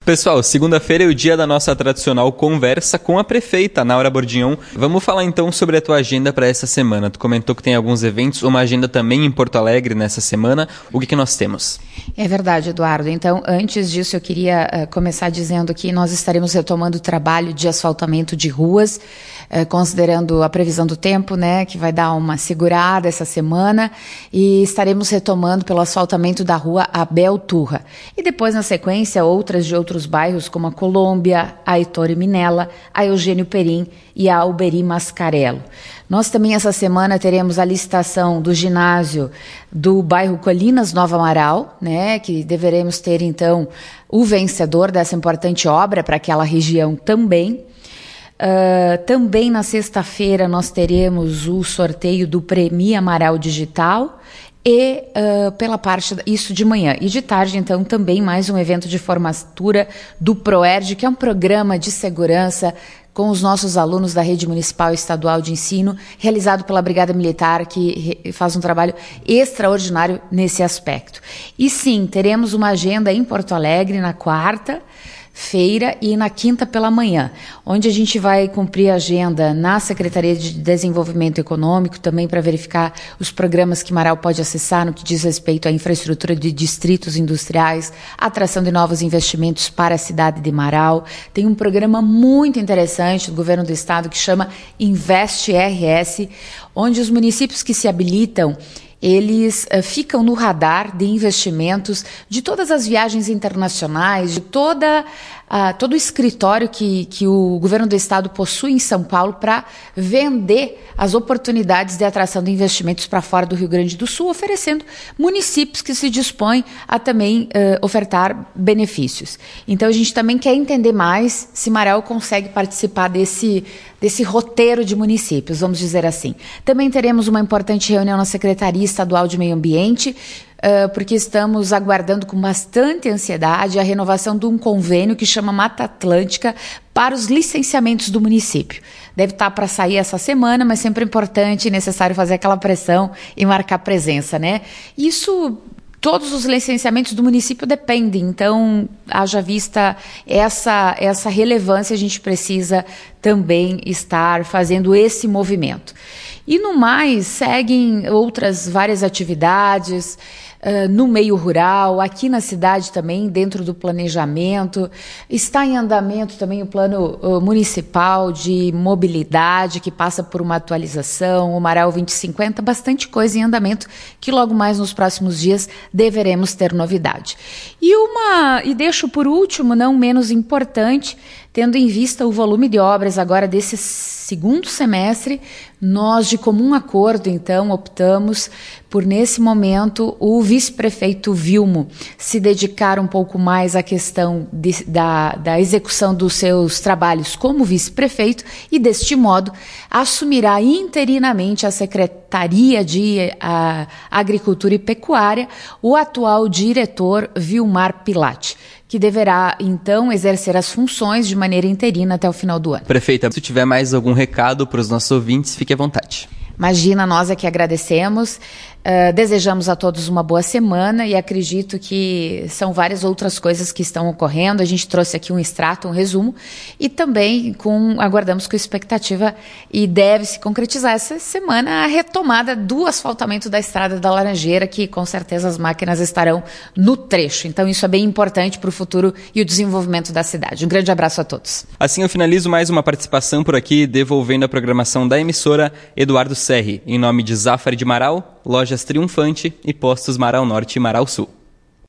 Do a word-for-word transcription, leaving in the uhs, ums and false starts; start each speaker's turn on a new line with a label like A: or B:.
A: Pessoal, segunda-feira é o dia da nossa tradicional conversa com a prefeita, Naura Bordignon. Vamos falar então sobre a tua agenda para essa semana. Tu comentou que tem alguns eventos, uma agenda também em Porto Alegre nessa semana. O que, que nós temos?
B: É verdade, Eduardo. Então, antes disso, eu queria uh, começar dizendo que nós estaremos retomando o trabalho de asfaltamento de ruas, uh, considerando a previsão do tempo, né, que vai dar uma segurada essa semana, e estaremos retomando pelo asfaltamento da rua Abel Turra. E depois, na sequência, outras de outros bairros, como a Colômbia, a Heitor Minella, a Eugênio Perim e a Alberi Mascarello. Nós também, essa semana, teremos a licitação do ginásio do bairro Colinas Nova Amaral, né, que deveremos ter, então, o vencedor dessa importante obra para aquela região também. Uh, também na sexta-feira nós teremos o sorteio do Premi Amaral Digital e uh, pela parte, isso de manhã. E de tarde, então, também mais um evento de formatura do PROERD, que é um programa de segurança com os nossos alunos da Rede Municipal e Estadual de Ensino, realizado pela Brigada Militar, que faz um trabalho extraordinário nesse aspecto. E sim, teremos uma agenda em Porto Alegre na quarta feira e na quinta pela manhã, onde a gente vai cumprir a agenda na Secretaria de Desenvolvimento Econômico, também para verificar os programas que Marau pode acessar no que diz respeito à infraestrutura de distritos industriais, atração de novos investimentos para a cidade de Marau. Tem um programa muito interessante do governo do estado que chama Investe R S, onde os municípios que se habilitam eles uh, ficam no radar de investimentos de todas as viagens internacionais, de toda, uh, todo o escritório que, que o governo do estado possui em São Paulo para vender as oportunidades de atração de investimentos para fora do Rio Grande do Sul, oferecendo municípios que se dispõem a também uh, ofertar benefícios. Então a gente também quer entender mais se Marau consegue participar desse, desse roteiro de municípios, vamos dizer assim. Também teremos uma importante reunião na Secretaria Estadual de Meio Ambiente, uh, porque estamos aguardando com bastante ansiedade a renovação de um convênio que chama Mata Atlântica para os licenciamentos do município. Deve estar para sair essa semana, mas sempre é importante e necessário fazer aquela pressão e marcar presença, né? Isso, todos os licenciamentos do município dependem, então, haja vista essa, essa relevância, a gente precisa também estar fazendo esse movimento. E no mais, seguem outras várias atividades uh, no meio rural, aqui na cidade também, dentro do planejamento. Está em andamento também o plano uh, municipal de mobilidade, que passa por uma atualização, o Marau vinte cinquenta, bastante coisa em andamento, que logo mais nos próximos dias deveremos ter novidade. E, uma, e deixo por último, não menos importante, tendo em vista o volume de obras agora desse segundo semestre, nós, de comum acordo, então, optamos por, nesse momento, o vice-prefeito Vilmo se dedicar um pouco mais à questão de, da, da execução dos seus trabalhos como vice-prefeito e, deste modo, assumirá interinamente a Secretaria de a, Agricultura e Pecuária o atual diretor Vilmar Pilati, que deverá, então, exercer as funções de maneira interina até o final do ano.
A: Prefeita, se tiver mais algum recado para os nossos ouvintes, fique à vontade.
B: Imagina, nós é que agradecemos, uh, desejamos a todos uma boa semana e acredito que são várias outras coisas que estão ocorrendo. A gente trouxe aqui um extrato, um resumo, e também com, aguardamos com expectativa e deve se concretizar essa semana a retomada do asfaltamento da Estrada da Laranjeira, que com certeza as máquinas estarão no trecho. Então isso é bem importante para o futuro e o desenvolvimento da cidade. Um grande abraço a todos.
A: Assim eu finalizo mais uma participação por aqui, devolvendo a programação da emissora Eduardo Serri, em nome de Zafari de Marau, Lojas Triunfante e Postos Marau Norte e Marau Sul.